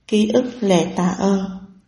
Ký ức lễ tạ ơn.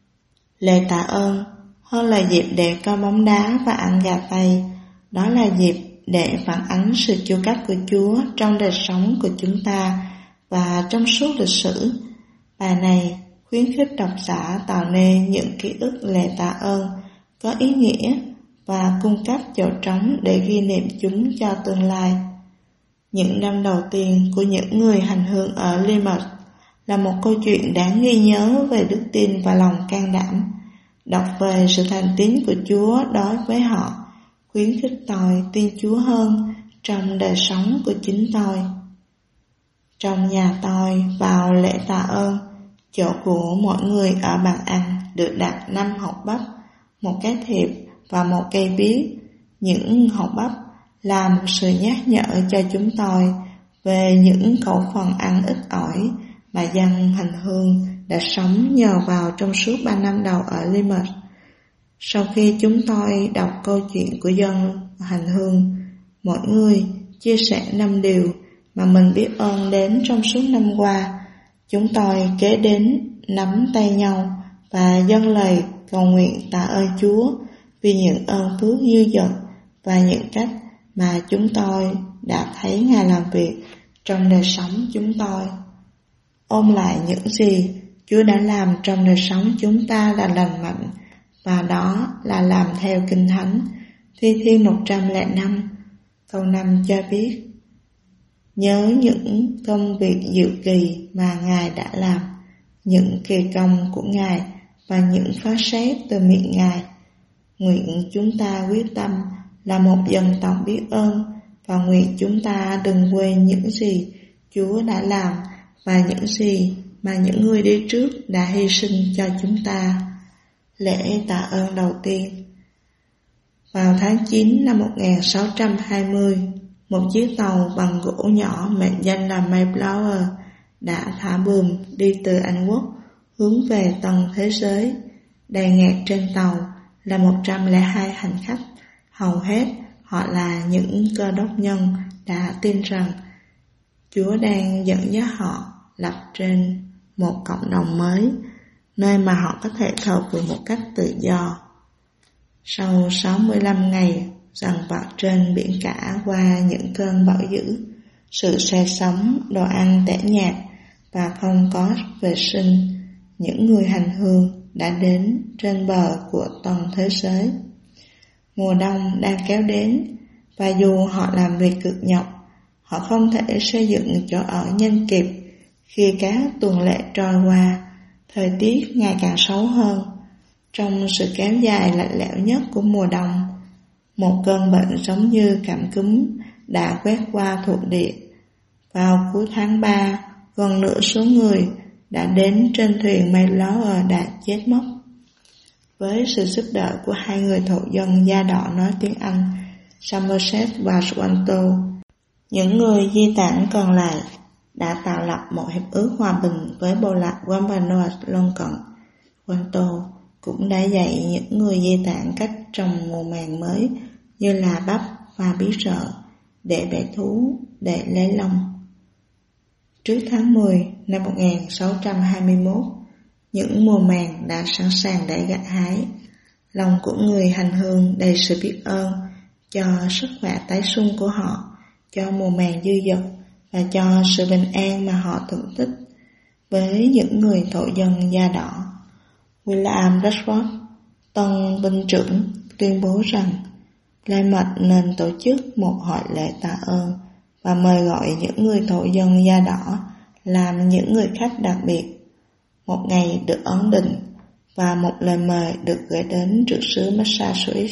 Lễ tạ ơn hơn là dịp để coi bóng đá và ăn gà Tây. Đó là dịp để phản ánh sự chu cấp của Chúa trong đời sống của chúng ta và trong suốt lịch sử. Bài này khuyến khích độc giả tạo nên những ký ức lễ tạ ơn có ý nghĩa và cung cấp chỗ trống để ghi niệm chúng cho tương lai. Những năm đầu tiên của những người hành hương ở Plymouth là một câu chuyện đáng ghi nhớ về đức tin và lòng can đảm. Đọc về sự thành tín của Chúa đối với họ, khuyến khích tôi tin Chúa hơn trong đời sống của chính tôi. Trong nhà tôi vào lễ tạ ơn, chỗ của mọi người ở bàn ăn được đặt 5 hột bắp, một cái thiệp và một cây biếc. Những hột bắp là một sự nhắc nhở cho chúng tôi về những khẩu phần ăn ít ỏi mà dân hành hương đã sống nhờ vào trong suốt 3 năm đầu ở Plymouth. Sau khi chúng tôi đọc câu chuyện của dân hành hương, mỗi người chia sẻ 5 điều mà mình biết ơn đến trong suốt năm qua. Chúng tôi kế đến nắm tay nhau và dâng lời cầu nguyện tạ ơn Chúa vì những ơn phước dư dật và những cách mà chúng tôi đã thấy Ngài làm việc trong đời sống chúng tôi. Ôm lại những gì Chúa đã làm trong đời sống chúng ta là lành mạnh, và đó là làm theo Kinh Thánh. Thi Thiên 105 câu 5 cho biết: nhớ những công việc diệu kỳ mà Ngài đã làm, những kỳ công của Ngài và những phán xét từ miệng Ngài. Nguyện chúng ta quyết tâm là một dân tộc biết ơn, và nguyện chúng ta đừng quên những gì Chúa đã làm và những gì mà những người đi trước đã hy sinh cho chúng ta. Lễ tạ ơn đầu tiên. Vào tháng 9 năm 1620, một chiếc tàu bằng gỗ nhỏ mệnh danh là Mayflower đã thả buồm đi từ Anh Quốc hướng về toàn thế giới. Đầy nghẹt trên tàu là 102 hành khách, hầu hết họ là những cơ đốc nhân đã tin rằng Chúa đang dẫn dắt họ lập trên một cộng đồng mới, nơi mà họ có thể thờ phượng một cách tự do. Sau 65 ngày dằn vặt trên biển cả qua những cơn bão dữ, sự say sóng, đồ ăn tẻ nhạt và không có vệ sinh, những người hành hương đã đến trên bờ của toàn thế giới. Mùa đông đang kéo đến, và dù họ làm việc cực nhọc, họ không thể xây dựng chỗ ở nhanh kịp. Khi các tuần lễ trôi qua, thời tiết ngày càng xấu hơn. Trong sự kéo dài lạnh lẽo nhất của mùa đông, một cơn bệnh giống như cảm cúm đã quét qua thuộc địa. Vào cuối tháng 3, gần nửa số người đã đến trên thuyền Mayflower đã chết mất. Với sự giúp đỡ của hai người thổ dân da đỏ nói tiếng Anh, Somerset và Swanto, những người di tản còn lại đã tạo lập một hiệp ước hòa bình với bộ lạc Wampanoag lân cận. Swanto cũng đã dạy những người di tản cách trồng mùa màng mới như là bắp và bí rợ để bẻ thú để lấy lông. Trước tháng 10 năm 1621, những mùa màng đã sẵn sàng để gặt hái. Lòng của người hành hương đầy sự biết ơn cho sức khỏe tái sung của họ, cho mùa màng dư dật và cho sự bình an mà họ thưởng thức. Với những người thổ dân da đỏ, William Rashford, tân binh trưởng, tuyên bố rằng Plymouth nên tổ chức một hội lễ tạ ơn và mời gọi những người thổ dân da đỏ làm những người khách đặc biệt. Một ngày được ấn định và một lời mời được gửi đến trưởng sứ Massachusetts.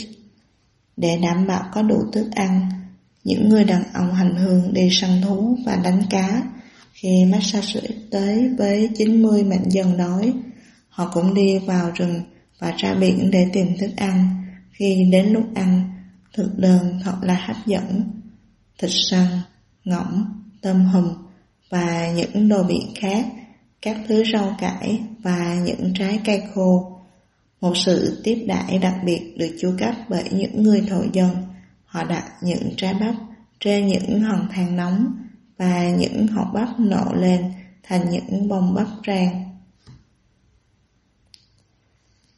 Để đảm bảo có đủ thức ăn, những người đàn ông hành hương đi săn thú và đánh cá. Khi Massachusetts tới với 90 mệnh dân đói, họ cũng đi vào rừng và ra biển để tìm thức ăn. Khi đến lúc ăn, thực đơn thật là hấp dẫn: thịt săn, ngỗng, tôm hùm và những đồ biển khác, các thứ rau cải và những trái cây khô. Một sự tiếp đãi đặc biệt được chu cấp bởi những người thổ dân. Họ đặt những trái bắp trên những hòn than nóng và những hột bắp nổ lên thành những bông bắp rang.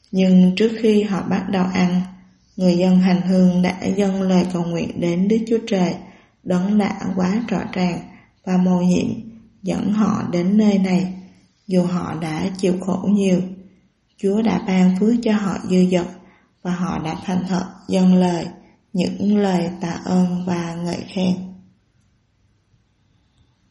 Nhưng trước khi họ bắt đầu ăn, người dân hành hương đã dâng lời cầu nguyện đến Đức Chúa Trời, đấng đã quá rõ ràng và mầu nhiệm dẫn họ đến nơi này. Dù họ đã chịu khổ nhiều, Chúa đã ban phước cho họ dư dật và họ đã thành thật dâng lời những lời tạ ơn và ngợi khen.